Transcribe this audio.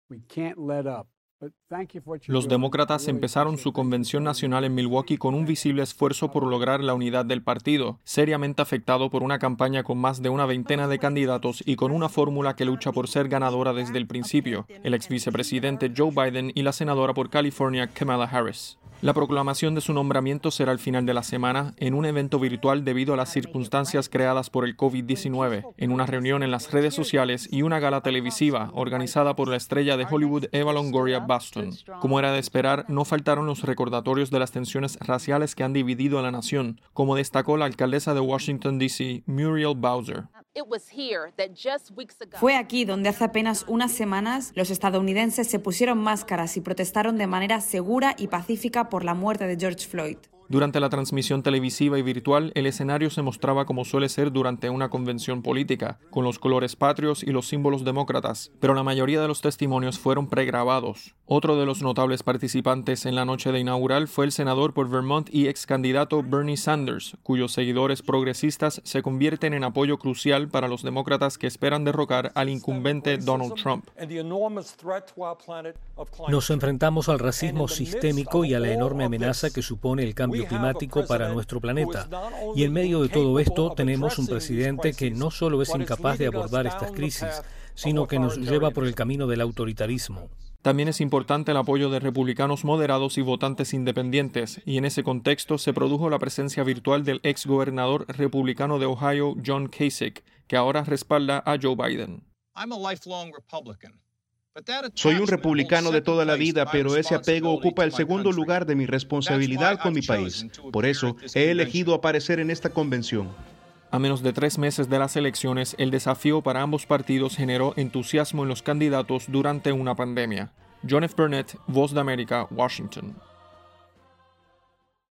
Los demócratas empezaron su convención nacional en Milwaukee con un visible esfuerzo por lograr la unidad del partido, seriamente afectado por una campaña con más de una veintena de candidatos y con una fórmula que lucha por ser ganadora desde el principio, el ex vicepresidente Joe Biden y la senadora por California Kamala Harris. La proclamación de su nombramiento será al final de la semana en un evento virtual debido a las circunstancias creadas por el COVID-19, en una reunión en las redes sociales y una gala televisiva organizada por la estrella de Hollywood Eva Longoria Boston. Como era de esperar, no faltaron los recordatorios de las tensiones raciales que han dividido a la nación, como destacó la alcaldesa de Washington, D.C., Muriel Bowser. Fue aquí donde hace apenas unas semanas los estadounidenses se pusieron máscaras y protestaron de manera segura y pacífica por la muerte de George Floyd. Durante la transmisión televisiva y virtual, el escenario se mostraba como suele ser durante una convención política, con los colores patrios y los símbolos demócratas, pero la mayoría de los testimonios fueron pregrabados. Otro de los notables participantes en la noche de inaugural fue el senador por Vermont y ex candidato Bernie Sanders, cuyos seguidores progresistas se convierten en apoyo crucial para los demócratas que esperan derrocar al incumbente Donald Trump. Nos enfrentamos al racismo sistémico y a la enorme amenaza que supone el cambio climático para nuestro planeta. Y en medio de todo esto tenemos un presidente que no solo es incapaz de abordar estas crisis, sino que nos lleva por el camino del autoritarismo. También es importante el apoyo de republicanos moderados y votantes independientes, y en ese contexto se produjo la presencia virtual del ex gobernador republicano de Ohio, John Kasich, que ahora respalda a Joe Biden. Soy un republicano de toda la vida, pero ese apego ocupa el segundo lugar de mi responsabilidad con mi país. Por eso, he elegido aparecer en esta convención. A menos de 3 meses de las elecciones, el desafío para ambos partidos generó entusiasmo en los candidatos durante una pandemia. John F. Burnett, Voz de América, Washington.